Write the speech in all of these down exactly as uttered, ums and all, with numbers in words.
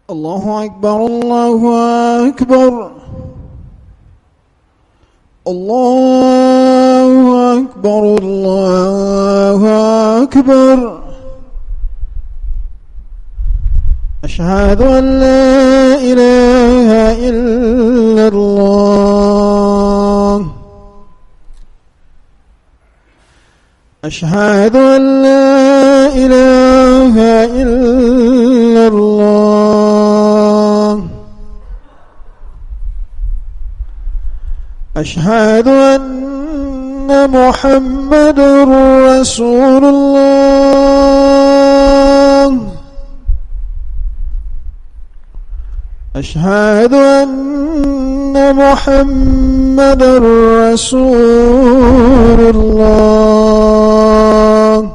الله أكبر الله أكبر الله أكبر الله أكبر. أشهد أن لا إله إلا الله. أشهد أن لا إله إلا الله. أشهد أن محمد رسول الله. أشهد أن محمد رسول الله.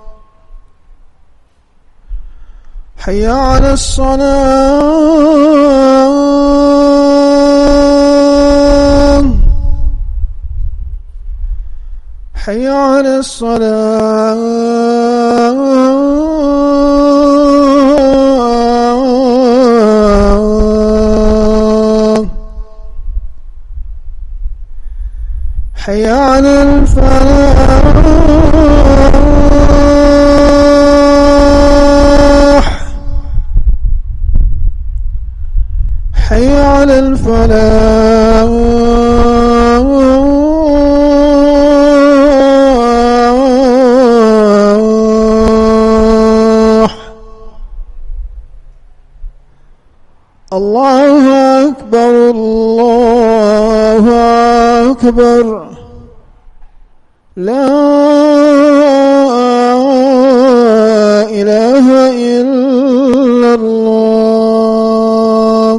حي على الصلاة. حي على الصلاة. حي على الفلاح. حي على الفلاح. الله أكبر الله أكبر. لا إله إلا الله.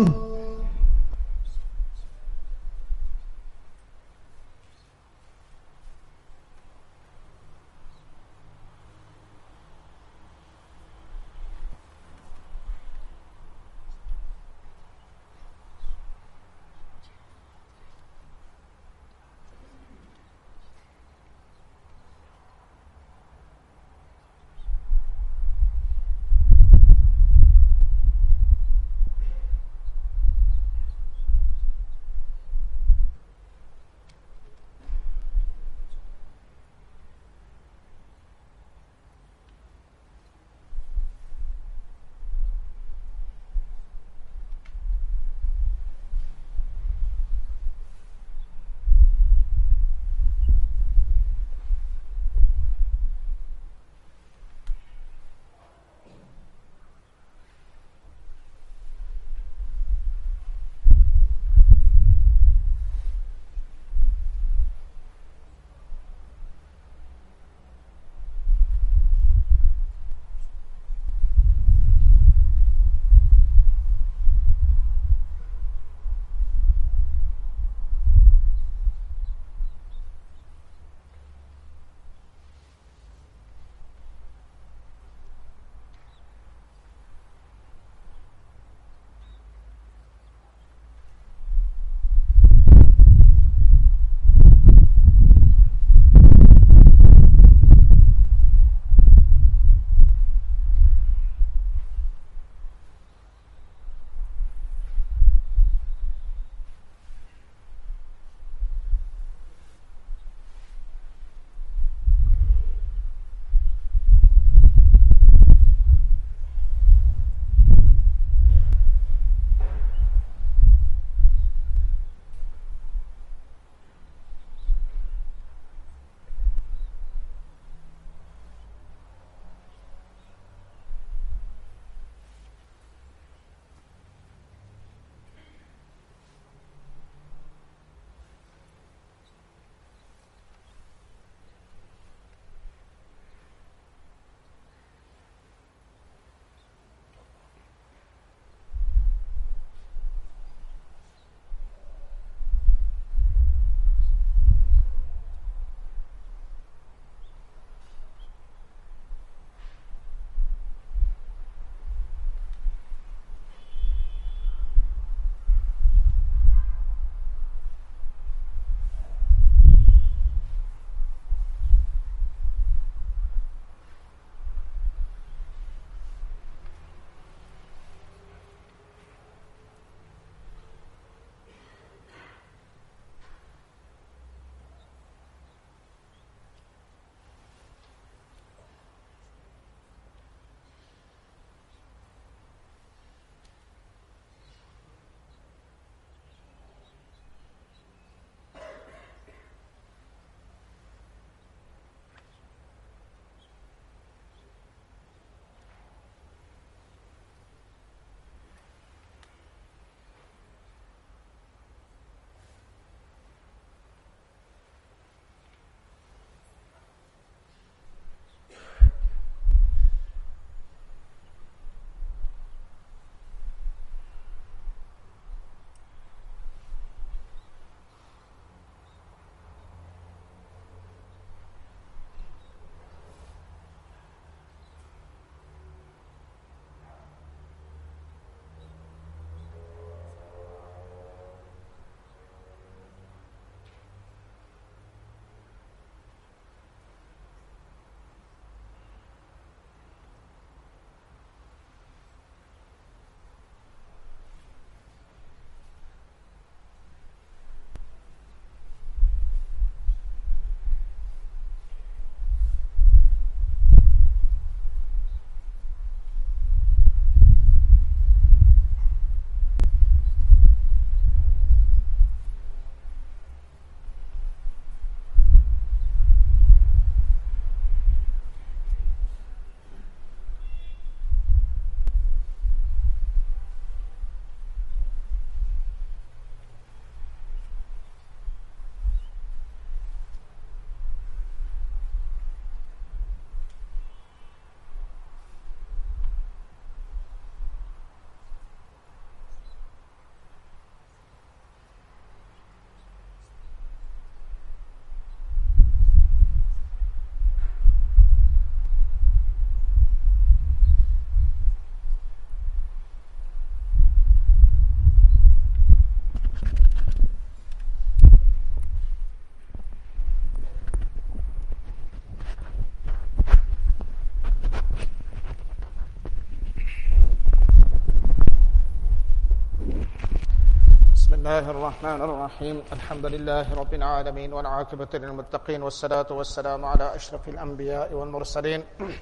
الله الرحمن الرحيم الحمد لله رب العالمين والعاقبة للمتقين والصلاة والسلام على أشرف الأنبياء والمرسلين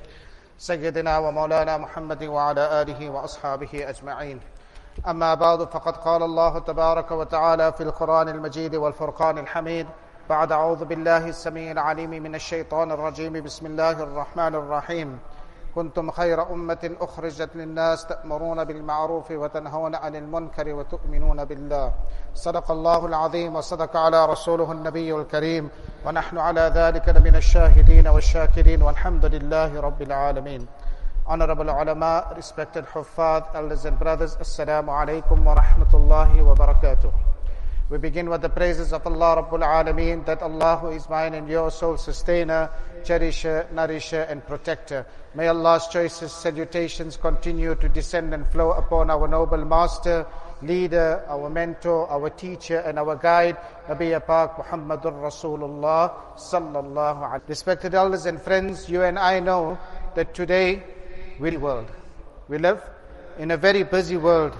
سيدنا ومولانا محمد وعلى آله وأصحابه أجمعين. أما بعد، فقد قال الله تبارك وتعالى في القرآن المجيد والفرقان الحميد بعد أعوذ بالله السميع العليم من الشيطان الرجيم بسم الله الرحمن الرحيم كنتم خير أمة أخرجت للناس تأمرون بالمعروف وتنهون عن المنكر وتؤمنون بالله. صدق الله العظيم وصدق على رسوله النبي الكريم ونحن على ذلك من الشاهدين والشاكرين والحمد لله رب العالمين. Honorable ulama, respected huffaz, elders and brothers, Assalamu alaikum wa rahmatullahi wa barakatuh. We begin with the praises of Allah Rabbul Alameen, that Allah who is mine and your soul sustainer, cherisher, nourisher and protector. May Allah's choicest salutations continue to descend and flow upon our noble master, leader, our mentor, our teacher and our guide, Nabi Pak Muhammadur Rasulullah sallallahu alaihi wasallam. Respected elders and friends, you and I know that today we world. We live in a very busy world.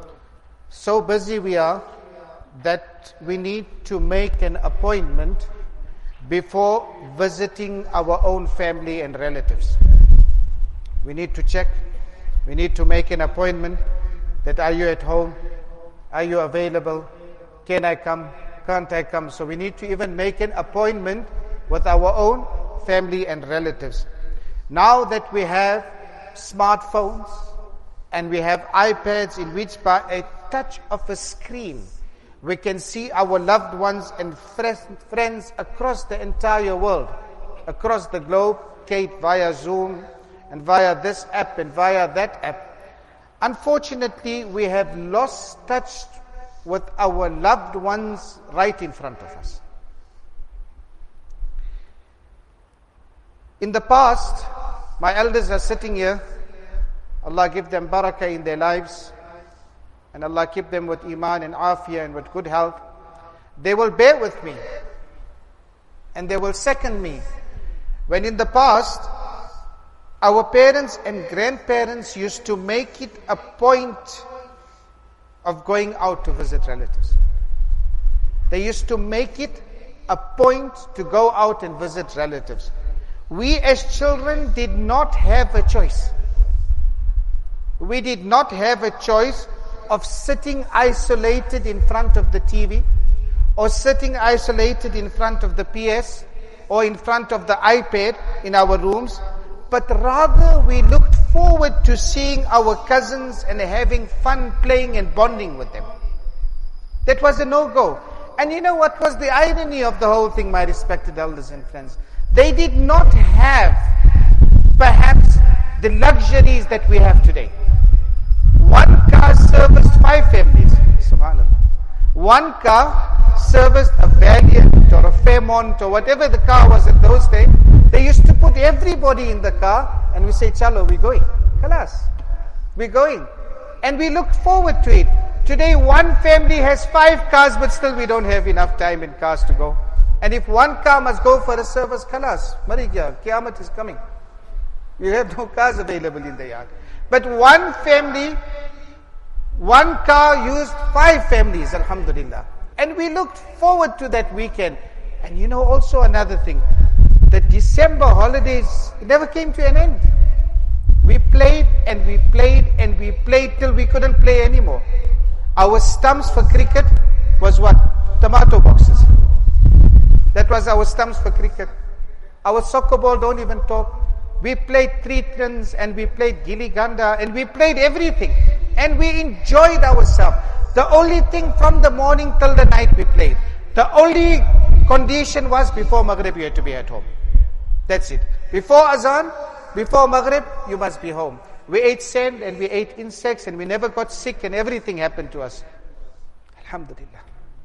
So busy we are that we need to make an appointment before visiting our own family and relatives. We need to check, we need to make an appointment that are you at home, are you available, can I come, can't I come. So we need to even make an appointment with our own family and relatives. Now that we have smartphones and we have iPads in which by a touch of a screen we can see our loved ones and friends across the entire world, across the globe, Kate, via Zoom and via this app and via that app. Unfortunately, we have lost touch with our loved ones right in front of us. In the past, my elders are sitting here. Allah give them barakah in their lives. And Allah keep them with iman and afiyah and with good health. They will bear with me. And they will second me. When in the past, our parents and grandparents used to make it a point of going out to visit relatives. They used to make it a point to go out and visit relatives. We as children did not have a choice. We did not have a choice of sitting isolated in front of the T V, or sitting isolated in front of the P S, or in front of the iPad in our rooms, but rather we looked forward to seeing our cousins and having fun playing and bonding with them. That was a no-go. And you know what was the irony of the whole thing, my respected elders and friends? They did not have, perhaps, the luxuries that we have today. One car serviced five families. Subhanallah. One car serviced a Valiant or a Fairmont or whatever the car was in those days. They used to put everybody in the car and we say, Chalo, we're going. Khalas. We're going. And we looked forward to it. Today one family has five cars, but still we don't have enough time in cars to go. And if one car must go for a service, khalas. Mari kya, Qiyamah is coming. You have no cars available in the yard. But one family, one car used five families, alhamdulillah. And we looked forward to that weekend. And you know also another thing, the December holidays never came to an end. We played and we played and we played till we couldn't play anymore. Our stumps for cricket was what? Tomato boxes. That was our stumps for cricket. Our soccer ball, don't even talk. We played three tins and we played gilli ganda and we played everything. And we enjoyed ourselves. The only thing from the morning till the night we played. The only condition was before Maghrib you had to be at home. That's it. Before Azan, before Maghrib, you must be home. We ate sand and we ate insects and we never got sick and everything happened to us. Alhamdulillah.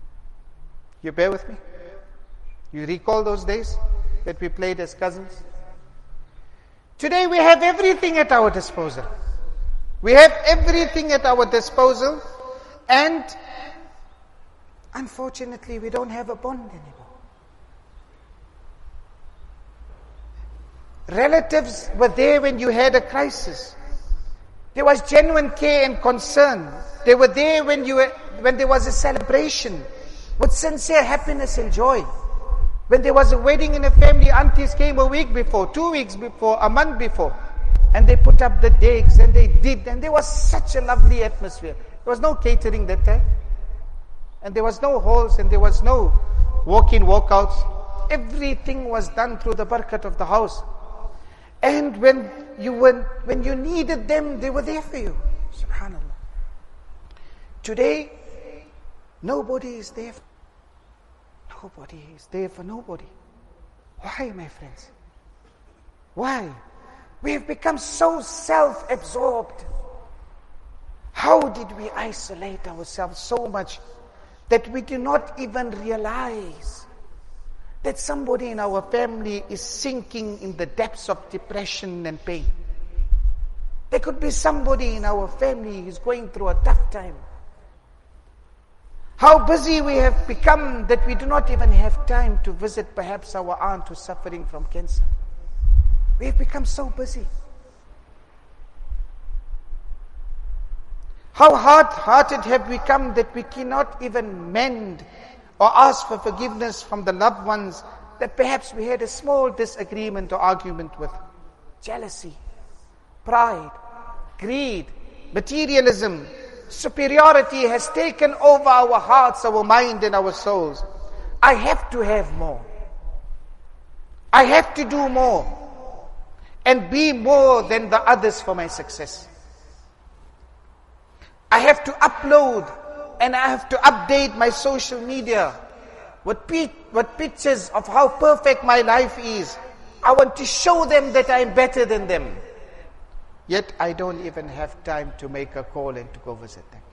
You bear with me? You recall those days that we played as cousins? Today we have everything at our disposal. We have everything at our disposal, and unfortunately we don't have a bond anymore. Relatives were there when you had a crisis. There was genuine care and concern. They were there when you were, when there was a celebration with sincere happiness and joy. When there was a wedding in a family, aunties came a week before, two weeks before, a month before, and they put up the dates and they did, and there was such a lovely atmosphere. There was no catering that time, and there was no halls, and there was no walk-in, walk-outs. Everything was done through the barakat of the house. And when you were, when you needed them, they were there for you. Subhanallah. Today, nobody is there. Nobody is there for nobody. Why, my friends? Why? We have become so self-absorbed. How did we isolate ourselves so much that we do not even realize that somebody in our family is sinking in the depths of depression and pain? There could be somebody in our family who is going through a tough time. How busy we have become that we do not even have time to visit perhaps our aunt who's suffering from cancer. We have become so busy. How hard-hearted have we become that we cannot even mend or ask for forgiveness from the loved ones that perhaps we had a small disagreement or argument with. Jealousy, pride, greed, materialism, superiority has taken over our hearts, our mind and our souls. I have to have more. I have to do more and be more than the others for my success. I have to upload and I have to update my social media with, pi- with pictures of how perfect my life is. I want to show them that I'm better than them. Yet I don't even have time to make a call and to go visit them.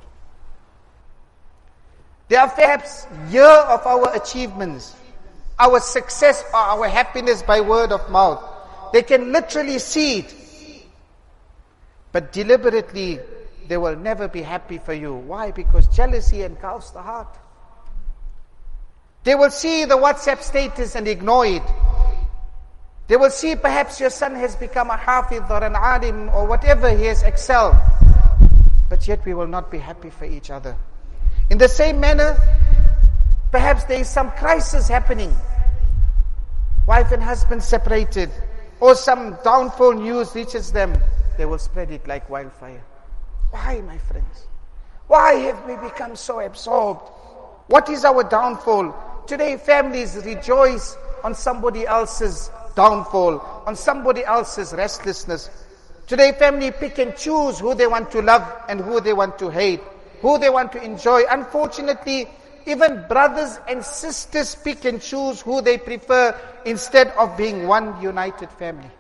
There are perhaps years of our achievements, our success or our happiness by word of mouth. They can literally see it. But deliberately, they will never be happy for you. Why? Because jealousy engulfs the heart. They will see the WhatsApp status and ignore it. They will see perhaps your son has become a hafiz or an alim or whatever he has excelled. But yet we will not be happy for each other. In the same manner, perhaps there is some crisis happening. Wife and husband separated, or some downfall news reaches them. They will spread it like wildfire. Why, my friends? Why have we become so absorbed? What is our downfall? Today families rejoice on somebody else's downfall, on somebody else's restlessness. Today family pick and choose who they want to love and who they want to hate, who they want to enjoy. Unfortunately, even brothers and sisters pick and choose who they prefer instead of being one united family.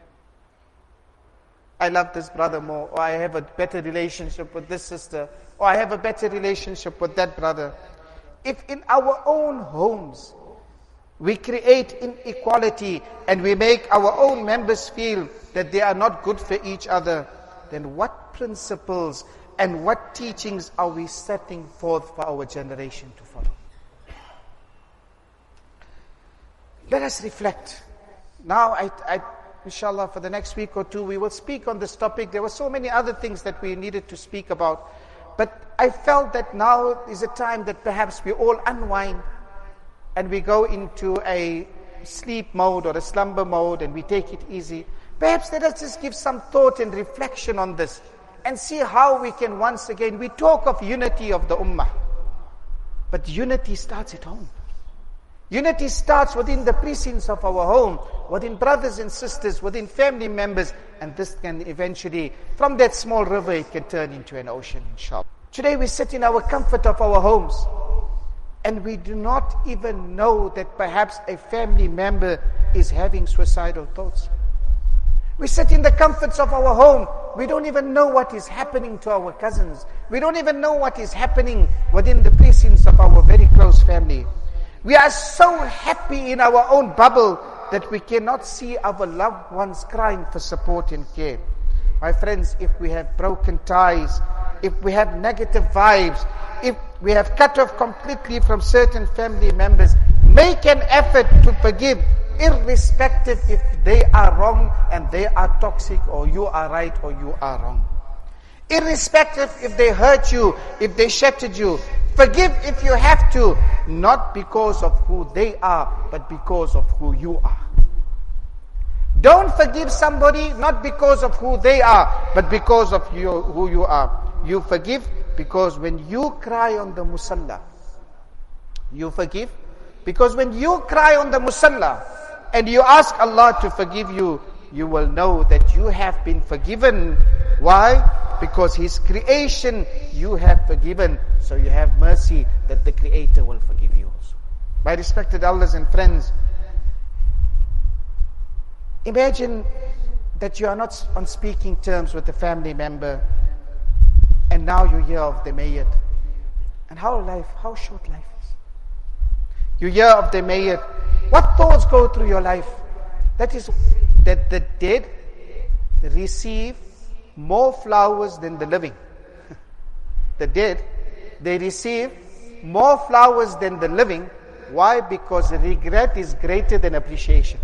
I love this brother more, or I have a better relationship with this sister, or I have a better relationship with that brother. If in our own homes we create inequality and we make our own members feel that they are not good for each other, then what principles and what teachings are we setting forth for our generation to follow? Let us reflect. Now, I, I, inshallah, for the next week or two, we will speak on this topic. There were so many other things that we needed to speak about. But I felt that now is a time that perhaps we all unwind and we go into a sleep mode or a slumber mode and we take it easy. Perhaps let us just give some thought and reflection on this and see how we can once again, we talk of unity of the ummah. But unity starts at home. Unity starts within the precincts of our home, within brothers and sisters, within family members, and this can eventually, from that small river, it can turn into an ocean, inshallah. Today we sit in our comfort of our homes, and we do not even know that perhaps a family member is having suicidal thoughts. We sit in the comforts of our home. We don't even know what is happening to our cousins. We don't even know what is happening within the precincts of our very close family. We are so happy in our own bubble that we cannot see our loved ones crying for support and care. My friends, if we have broken ties, if we have negative vibes, if we have cut off completely from certain family members, make an effort to forgive, irrespective if they are wrong and they are toxic, or you are right or you are wrong. Irrespective if they hurt you, if they shattered you. Forgive if you have to, not because of who they are, but because of who you are. Don't forgive somebody not because of who they are, but because of you, who you are. You forgive because when you cry on the musalla, you forgive because when you cry on the musalla and you ask Allah to forgive you, you will know that you have been forgiven. Why? Because His creation you have forgiven, so you have mercy that the Creator will forgive you also. My respected elders and friends, imagine that you are not on speaking terms with a family member, and now you hear of the mayyat. And how life, how short life is. You hear of the mayyat. What thoughts go through your life? That is that the dead receive more flowers than the living. The dead, they receive more flowers than the living. Why? Because regret is greater than appreciation.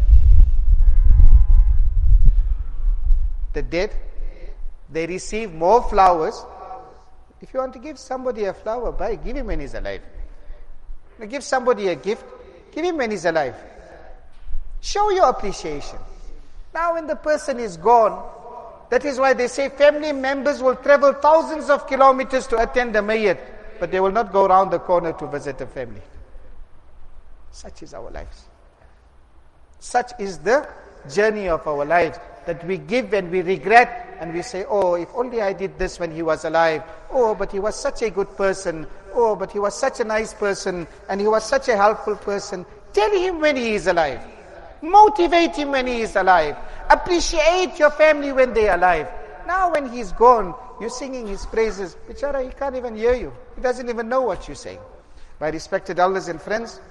The dead, they receive more flowers. If you want to give somebody a flower, buy, give him when he's alive. Now give somebody a gift, give him when he's alive. Show your appreciation. Now when the person is gone, that is why they say family members will travel thousands of kilometers to attend the mayyat, but they will not go around the corner to visit a family. Such is our lives. Such is the journey of our lives, that we give and we regret and we say, oh, if only I did this when he was alive. Oh, but he was such a good person. Oh, but he was such a nice person and he was such a helpful person. Tell him when he is alive. Motivate him when he is alive. Appreciate your family when they are alive. Now when he's gone, you're singing his praises. Bichara, he can't even hear you. He doesn't even know what you're saying. My respected elders and friends,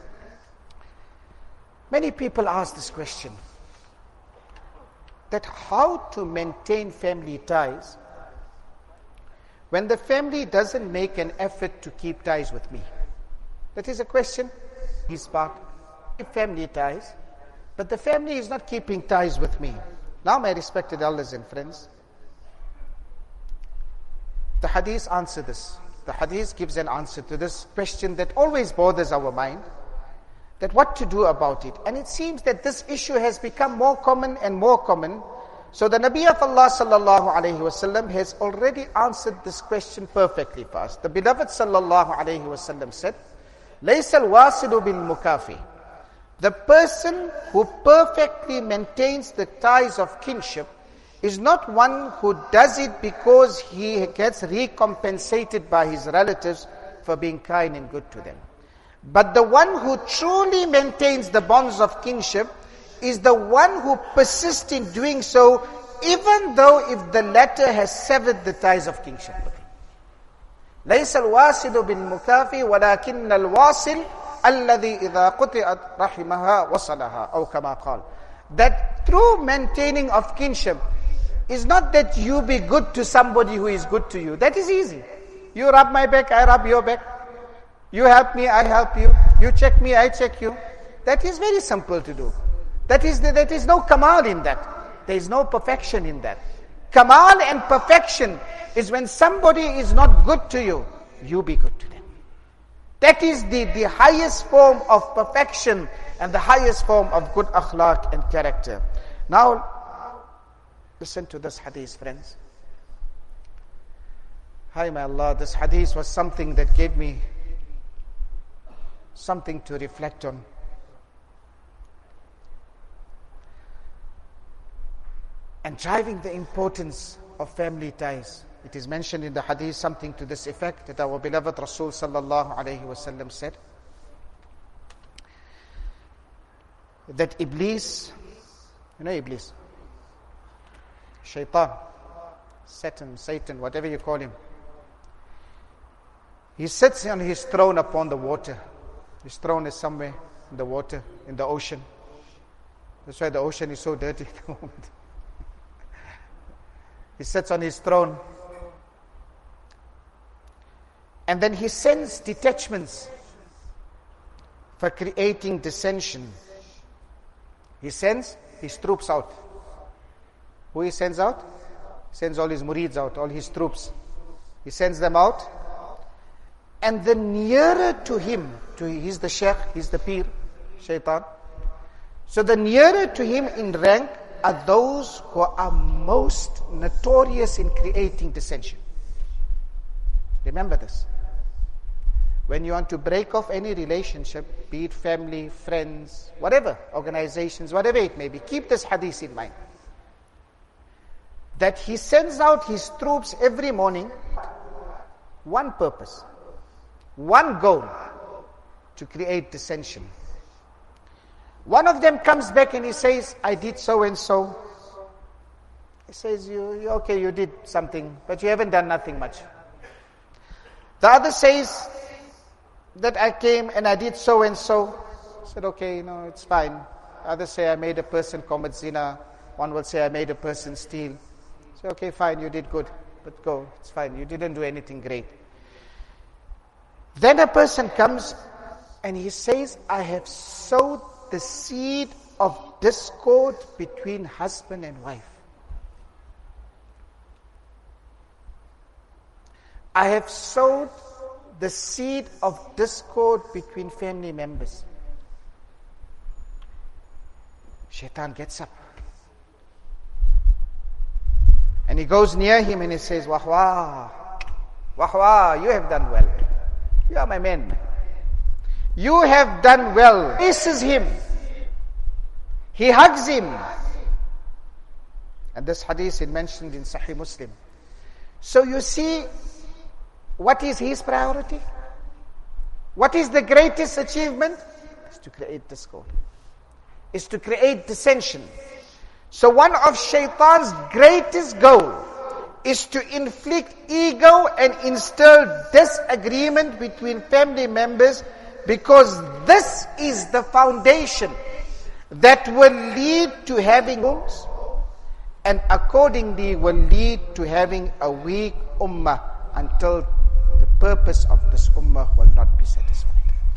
many people ask this question, that how to maintain family ties when the family doesn't make an effort to keep ties with me. That is a question. His part, family ties, but the family is not keeping ties with me. Now, my respected elders and friends, the hadith answer this. The hadith gives an answer to this question that always bothers our mind, that what to do about it. And it seems that this issue has become more common and more common. So the Nabi of Allah sallallahu alayhi wasallam has already answered this question perfectly for us. The beloved sallallahu alayhi wasallam said, لَيْسَ الْوَاسِلُ بِالْمُكَافِي. The person who perfectly maintains the ties of kinship is not one who does it because he gets recompensated by his relatives for being kind and good to them. But the one who truly maintains the bonds of kinship is the one who persists in doing so, even though if the latter has severed the ties of kinship with him. لَيْسَ الْوَاسِلُ بِالْمُكَافِي وَلَكِنَّ الْوَاسِلُ الَّذِي إِذَا قُطِعَتْ رَحِمَهَا وَصَلَهَا أو كما قال. That true maintaining of kinship is not that you be good to somebody who is good to you. That is easy. You rub my back, I rub your back. You help me, I help you. You check me, I check you. That is very simple to do. That is, the, that is no kamal in that. There is no perfection in that. Kamal and perfection is when somebody is not good to you, you be good to them. That is the, the highest form of perfection and the highest form of good akhlaq and character. Now, listen to this hadith, friends. Hi, my Allah, this hadith was something that gave me something to reflect on. And driving the importance of family ties. It is mentioned in the hadith something to this effect, that our beloved Rasul sallallahu alayhi wasallam said that Iblis, you know Iblis, Shaitan, Satan, Satan, whatever you call him, he sits on his throne upon the water. His throne is somewhere in the water, in the ocean. That's why the ocean is so dirty at the moment. He sits on his throne. And then he sends detachments for creating dissension. He sends his troops out. Who he sends out? He sends all his murids out, all his troops. He sends them out. And the nearer to him, to he's the sheikh, he's the pir, shaitan. So the nearer to him in rank are those who are most notorious in creating dissension. Remember this. When you want to break off any relationship, be it family, friends, whatever, organizations, whatever it may be, keep this hadith in mind. That he sends out his troops every morning, one purpose, one goal, to create dissension. One of them comes back and he says, I did so and so. He says, you, you okay, you did something, but you haven't done nothing much. The other says that I came and I did so and so. I said, okay, you know, it's fine. Others say I made a person commit zina. One will say I made a person steal. Say, okay, fine, you did good, but go, it's fine. You didn't do anything great. Then a person comes and he says, I have sowed the seed of discord between husband and wife. I have sowed the seed of discord between family members. Shaitan gets up. And he goes near him and he says, Wahwa, Wahwa, you have done well. You are my man. You have done well. He kisses him. He hugs him. And this hadith is mentioned in Sahih Muslim. So you see, what is his priority? What is the greatest achievement? Is to create discord. Is to create dissension. So one of Shaitan's greatest goal is to inflict ego and instill disagreement between family members, because this is the foundation that will lead to having homes, and accordingly will lead to having a weak ummah until the purpose of this ummah will not be satisfied.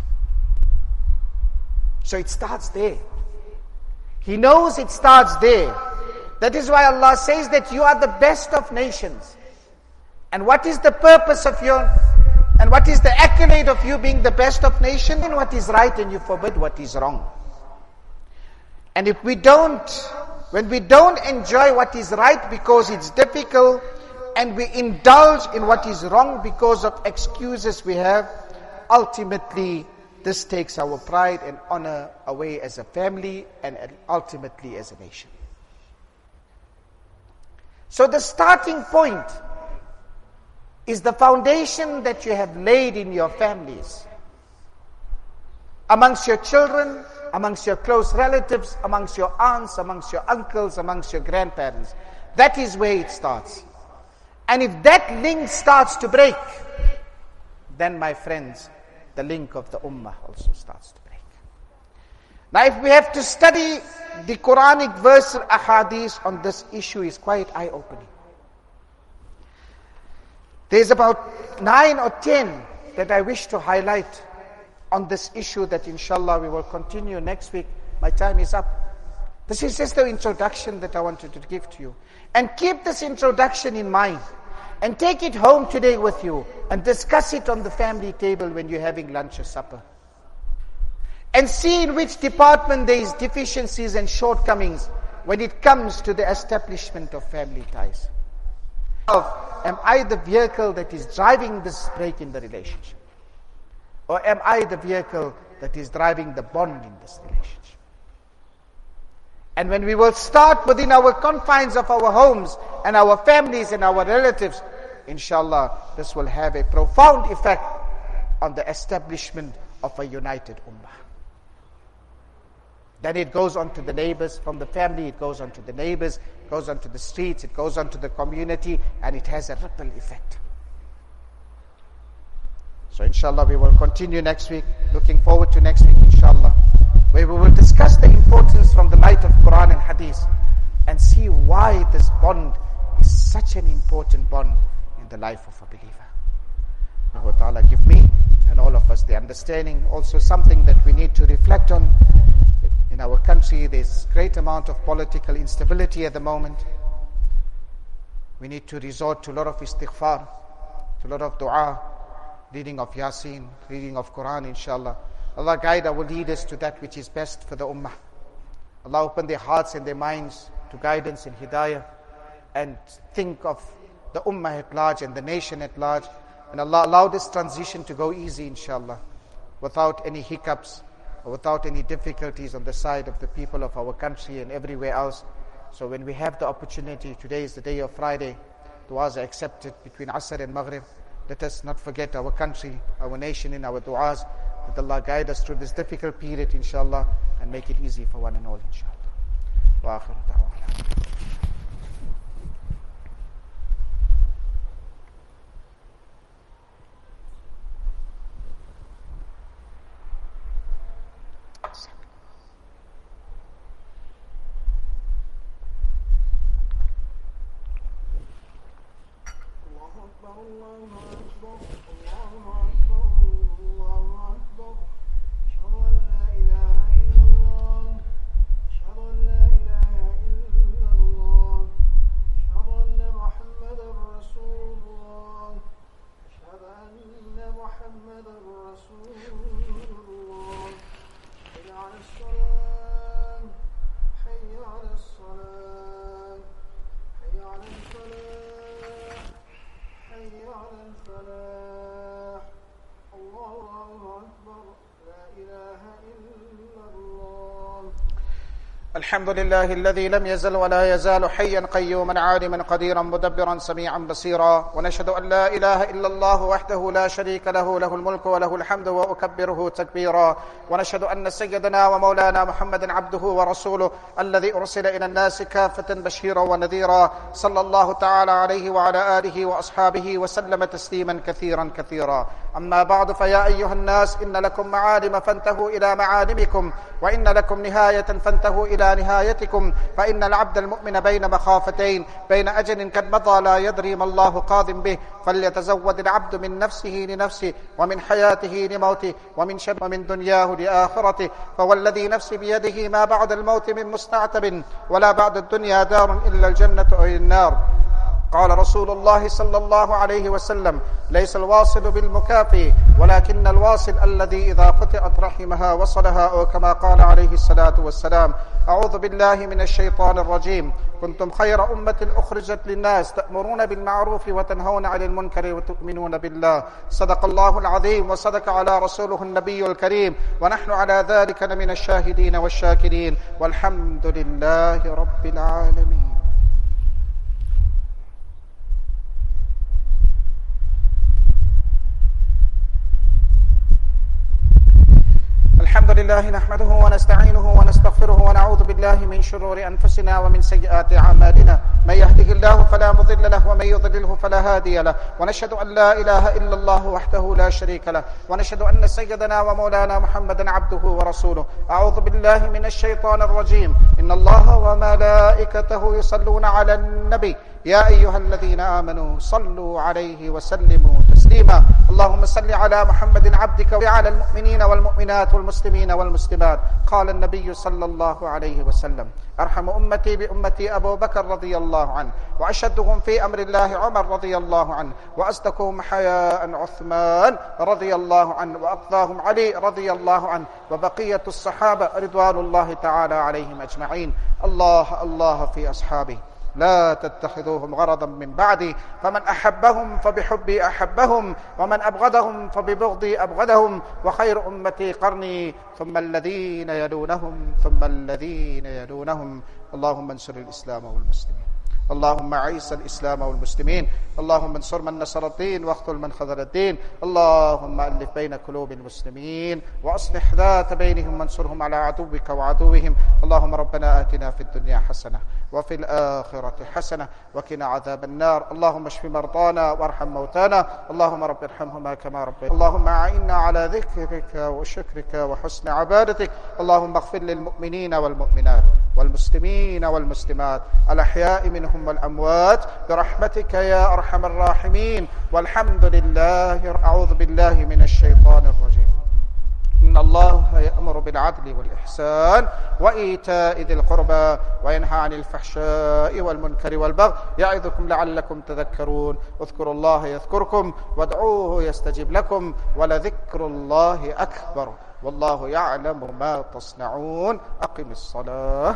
So it starts there. He knows it starts there. That is why Allah says that you are the best of nations. And what is the purpose of your, and what is the accolade of you being the best of nations? And what is right, and you forbid what is wrong. And if we don't, when we don't enjoy what is right because it's difficult, and we indulge in what is wrong because of excuses we have, ultimately this takes our pride and honor away as a family and ultimately as a nation. So the starting point is the foundation that you have laid in your families, amongst your children, amongst your close relatives, amongst your aunts, amongst your uncles, amongst your grandparents. That is where it starts. And if that link starts to break, then my friends, the link of the ummah also starts to break. Now if we have to study the Quranic verse or ahadith on this issue, is quite eye-opening. There's about nine or ten that I wish to highlight on this issue that inshallah we will continue next week. My time is up. This is just the introduction that I wanted to give to you. And keep this introduction in mind. And take it home today with you. And discuss it on the family table when you're having lunch or supper. And see in which department there is deficiencies and shortcomings when it comes to the establishment of family ties. Am I the vehicle that is driving this break in the relationship? Or am I the vehicle that is driving the bond in this relationship? And when we will start within our confines of our homes and our families and our relatives, inshallah, this will have a profound effect on the establishment of a united ummah. Then it goes on to the neighbors, from the family it goes on to the neighbors, it goes on to the streets, it goes on to the community, and it has a ripple effect. So inshallah we will continue next week, looking forward to next week inshallah, where we will discuss the importance from the light of Quran and Hadith, and see why this bond is such an important bond in the life of a believer. Allah Ta'ala give me and all of us the understanding, also something that we need to reflect on. In our country, there's great amount of political instability at the moment. We need to resort to a lot of istighfar. to a lot of dua, reading of Yasin, reading of Quran, inshallah. Allah guide our leaders to that which is best for the ummah. Allah open their hearts and their minds to guidance and hidayah, and think of the ummah at large and the nation at large. And Allah allow this transition to go easy, inshallah, without any hiccups or without any difficulties on the side of the people of our country and everywhere else. So when we have the opportunity, today is the day of Friday, du'as are accepted between Asr and Maghrib. Let us not forget our country, our nation in our du'as, that Allah guide us through this difficult period, inshallah, and make it easy for one and all, inshallah. Wa akhiru da'wana. الحمد لله الذي لم يزل ولا يزال حيا قيوما عالما قديرا مدبرا سميعا بصيرا، ونشهد أن لا إله إلا الله وحده لا شريك له، له الملك وله الحمد وأكبره تكبيرا، ونشهد أن سيدنا ومولانا محمدا عبده ورسوله الذي أرسل إلى الناس كافة بشيرا ونذيرا، صلى الله تعالى عليه وعلى آله وأصحابه وسلم تسليما كثيرا كثيرا. أما بعد، فيا أيها الناس، إن لكم معالم فانتهوا إلى معالمكم، وإن لكم نهاية فانتهوا إلى نهايتكم، فإن العبد المؤمن بين مخافتين، بين أجل قد مضى لا يدري ما الله قاض به، فليتزود العبد من نفسه لنفسه، ومن حياته لموته، ومن شر ومن دنياه لآخرته، فوالذي نفسي بيده ما بعد الموت من مستعتب، ولا بعد الدنيا دار إلا الجنة أو النار. قال رسول الله صلى الله عليه وسلم: ليس الواصل بالمكافئ، ولكن الواصل الذي إذا قطعت رحمها وصلها، أو كما قال عليه الصلاة والسلام. أعوذ بالله من الشيطان الرجيم. كنتم خير أمة أخرجت للناس، تأمرون بالمعروف وتنهون عن المنكر وتؤمنون بالله. صدق الله العظيم، وصدق على رسوله النبي الكريم، ونحن على ذلك لمن الشاهدين والشاكرين، والحمد لله رب العالمين. الحمد لله نحمده ونستعينه ونستغفره، ونعوذ بالله من شرور أنفسنا ومن سيئات أعمالنا. من يهده الله فلا مضل له، ومن يضلله فلا هادي له، ونشهد أن لا إله إلا الله وحده لا شريك له، ونشهد أن سيدنا ومولانا محمدا عبده ورسوله. أعوذ بالله من الشيطان الرجيم. إن الله وملائكته يصلون على النبي، يا أيها الذين آمنوا صلوا عليه وسلموا تسليما. اللهم صل على محمد عبدك وعلى المؤمنين والمؤمنات والمسلمين والمسلمات. قال النبي صلى الله عليه وسلم: أرحم أمتي بأمتي أبو بكر رضي الله عنه، وأشدهم في أمر الله عمر رضي الله عنه، وأصدقهم حياء عثمان رضي الله عنه، وأقضاهم علي رضي الله عنه، وبقية الصحابة رضوان الله تعالى عليهم أجمعين. الله الله في أصحابه، لا تتخذوهم غرضا من بعدي، فمن أحبهم فبحبي أحبهم، ومن أبغضهم فببغضي أبغضهم، وخير أمتي قرني، ثم الذين يلونهم ثم الذين يلونهم. اللهم انصر الإسلام والمسلمين، اللهم أعز الإسلام والمسلمين، اللهم انصر من نصر الدين واخذل من خذل الدين، اللهم ألف بين قلوب المسلمين وأصلح ذات بينهم وانصرهم على عدوك وعدوهم. اللهم ربنا آتنا في الدنيا حسنة وفي الآخرة حسنة وقنا عذاب النار. اللهم اشف مرضانا وارحم موتانا، اللهم رب ارحمهما كما ربيت. اللهم أعنا على ذكرك وشكرك وحسن عبادتك. اللهم اغفر للمؤمنين والمؤمنات والمسلمين والمسلمات الأحياء منهم والأموات برحمتك يا أرحم الراحمين، والحمد لله. أعوذ بالله من الشيطان الرجيم. إن الله يأمر بالعدل والإحسان وإيتاء ذي القربى وينهى عن الفحشاء والمنكر والبغي يعظكم لعلكم تذكرون اذكروا الله يذكركم وادعوه يستجب لكم ولذكر الله أكبر والله يعلم ما تصنعون أقم الصلاة.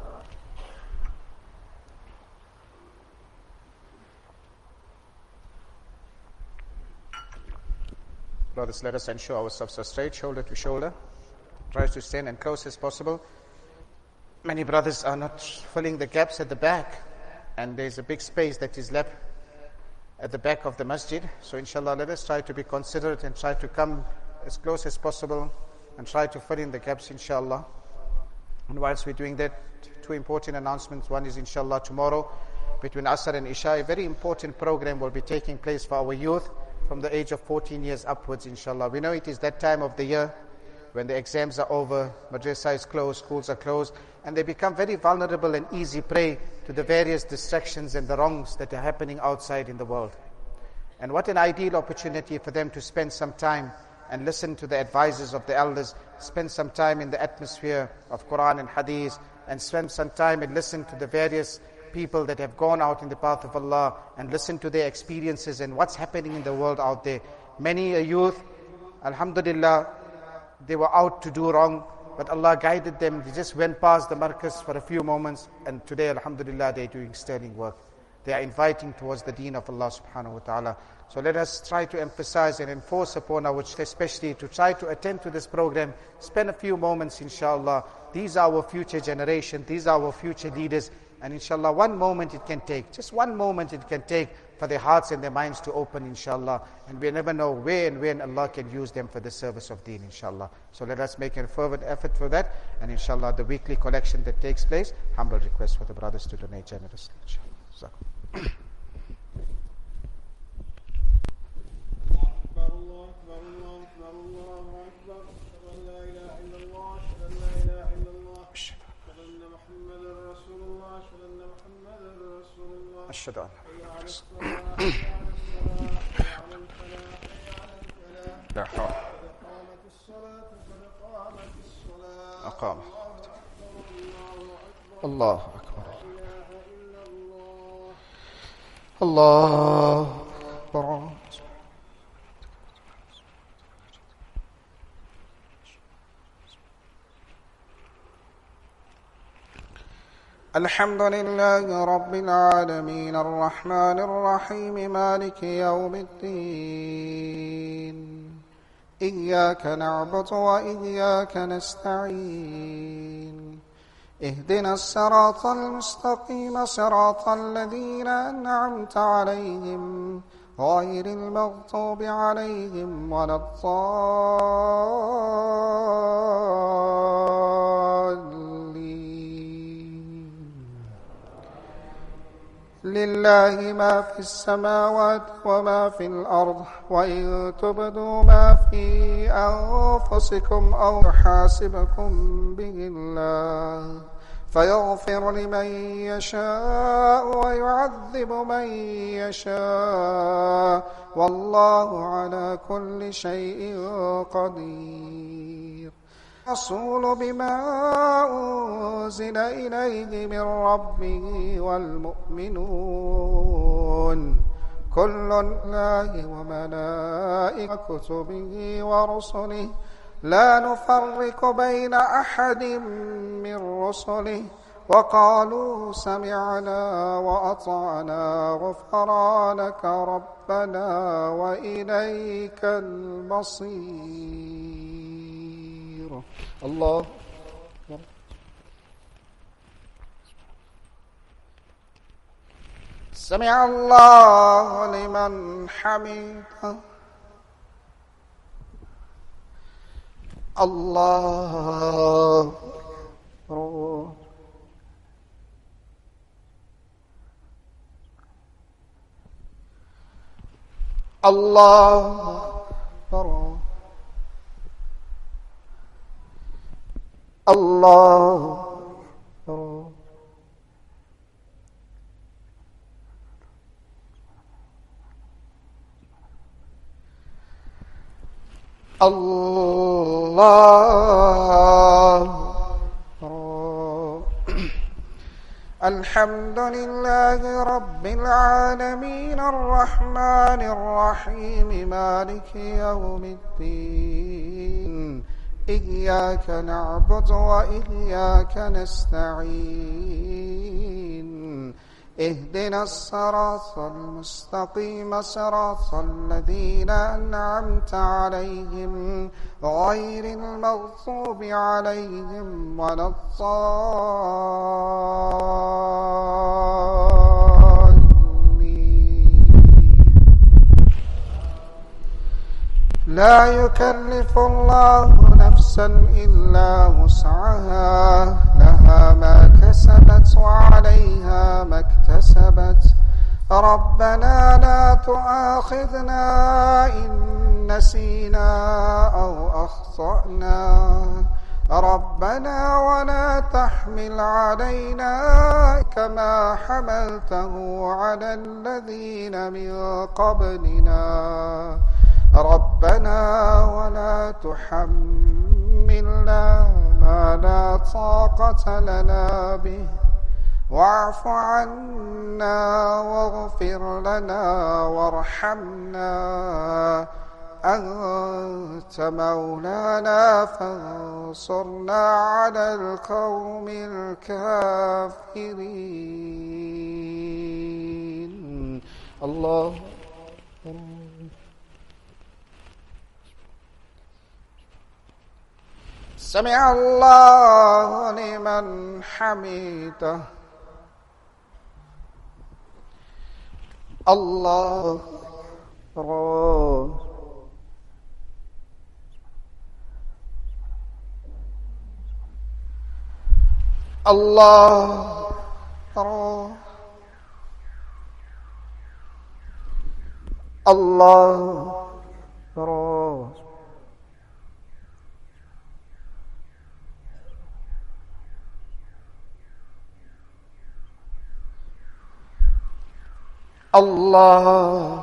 Brothers, let us ensure ourselves are straight, shoulder to shoulder. Try to stand as close as possible. Many brothers are not filling the gaps at the back, and there's a big space that is left at the back of the masjid. So inshallah, let us try to be considerate and try to come as close as possible and try to fill in the gaps, inshallah. And whilst we're doing that, two important announcements. One is inshallah tomorrow between Asr and Isha, a very important program will be taking place for our youth from the age of fourteen years upwards, inshallah. We know it is that time of the year when the exams are over, madrasa is closed, schools are closed, and they become very vulnerable and easy prey to the various distractions and the wrongs that are happening outside in the world. And what an ideal opportunity for them to spend some time and listen to the advices of the elders, spend some time in the atmosphere of Quran and Hadith, and spend some time and listen to the various people that have gone out in the path of Allah and listen to their experiences and what's happening in the world out there. Many a youth, alhamdulillah, they were out to do wrong, but Allah guided them. They just went past the markaz for a few moments, and today, alhamdulillah, they're doing sterling work. They are inviting towards the deen of Allah subhanahu wa ta'ala. So let us try to emphasize and enforce upon our, especially to try to attend to this program, spend a few moments, inshallah. These are our future generation, these are our future leaders, and inshallah, one moment it can take, just one moment it can take for their hearts and their minds to open, inshallah. And we never know where and when Allah can use them for the service of deen, inshallah. So let us make a fervent effort for that. And inshallah, the weekly collection that takes place, humble request for the brothers to donate generously, inshallah. أشهد أن لا حول أقام الله أكبر الله أكبر الحمد لله رب العالمين الرحمن الرحيم مالك يوم الدين إياك نعبد وإياك نستعين اهدنا الصراط المستقيم صراط الذين أنعمت عليهم غير المغضوب عليهم ولا الضالين. لله ما في السماوات وما في الأرض وإن تبدوا ما في أنفسكم أو يحاسبكم به الله فيغفر لمن يشاء ويعذب من يشاء والله على كل شيء قدير. الرسول بما أنزل إليه من ربه والمؤمنون كل الله وملائكته وكتبه ورسله لا نفرق بين أحد من رسله وقالوا سمعنا وأطعنا غفرانك ربنا وإليك المصير. الله سمع الله لمن حمده. الله الله الله الله الله الحمد لله رب العالمين الرحمن الرحيم مالك يوم الدين إياك نعبد وإياك نستعين اهدنا الصراط المستقيم صراط الذين أنعمت عليهم غير المغضوب عليهم ولا الضالين. لا يكلف الله نفسا إلا وسعها لها ما كسبت وعليها ما اكتسبت ربنا لا تؤاخذنا إن نسينا أو أخطأنا ربنا ولا تحمل علينا كما حملته على الذين من قبلنا ربنا ولا تحملنا ما لا طاقة لنا به واعف عنا واغفر لنا وارحمنا أنت مولانا فانصرنا على القوم الكافرين. الله سمع الله لمن حمده. الله الله الله الله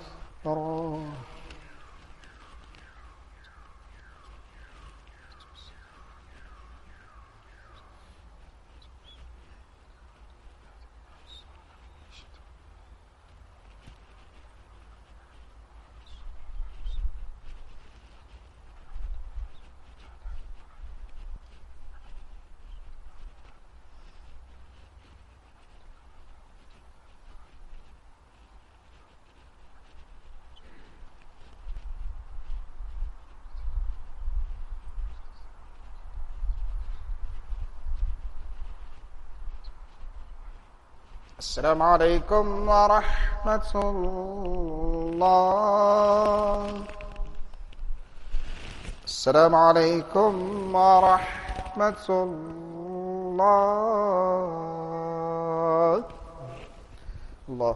السلام عليكم ورحمة الله. السلام عليكم ورحمة الله. الله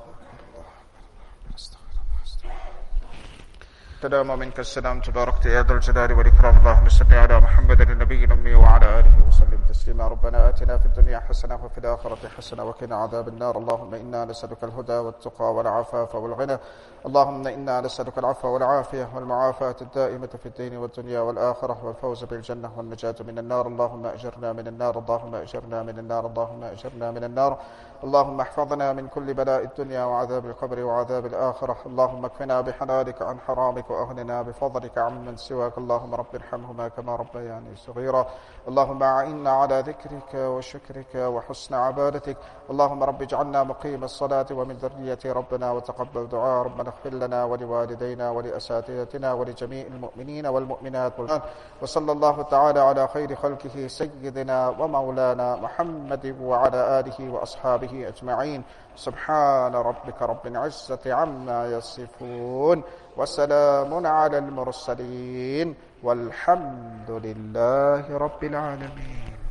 تدام منك السلام تباركت يا ذا الجلال والإكرام. اللهم صل على محمد النبي الأمي وعلى آله وسلم تسليما. ربنا آتنا في الدنيا حسنة وفي الآخرة حسنة وقنا عذاب النار. اللهم إنا نسألك الهدى والتقى والعفاف والغنى. اللهم إنا نسألك العفو والعافية والمعافاة الدائمة في الدين والدنيا والآخرة والفوز بالجنة والنجاة من النار. اللهم أجرنا من النار. اللهم أجرنا من النار. اللهم أجرنا من النار. اللهم احفظنا من كل بلاء الدنيا وعذاب القبر وعذاب الآخرة. اللهم اكفنا بحلالك عن حرامك وأغننا بفضلك عمن سواك. اللهم رب ارحمهما كما ربياني صغيرا. اللهم أعنا على ذكرك وشكرك وحسن عبادتك. اللهم رب اجعلنا مقيم الصلاة ومن ذرية ربنا وتقبل دعاء. ربنا اغفر لنا ولوالدينا ولأساتذتنا ولجميع المؤمنين والمؤمنات. وصلى الله تعالى على خير خلقه سيدنا ومولانا محمد وعلى آله وأصحابه أجمعين. سبحان ربك رب العزة عما يصفون وسلام على المرسلين والحمد لله رب العالمين.